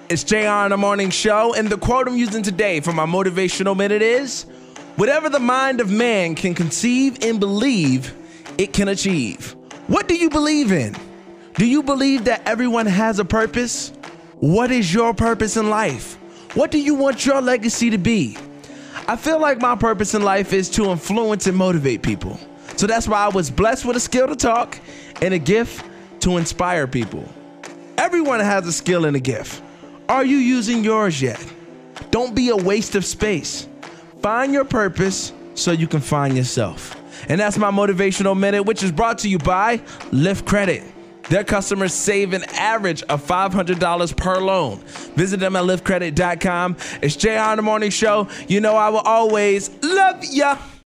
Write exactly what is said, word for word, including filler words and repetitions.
It's J R in the Morning Show, and the quote I'm using today for my motivational minute is, whatever the mind of man can conceive and believe, it can achieve. What do you believe in? Do you believe that everyone has a purpose? What is your purpose in life? What do you want your legacy to be? I feel like my purpose in life is to influence and motivate people. So that's why I was blessed with a skill to talk and a gift to inspire people. Everyone has a skill and a gift. Are you using yours yet? Don't be a waste of space. Find your purpose so you can find yourself. And that's my motivational minute, which is brought to you by Lyft Credit. Their customers save an average of five hundred dollars per loan. Visit them at lyft credit dot com. It's J R in the Morning Show. You know I will always love ya.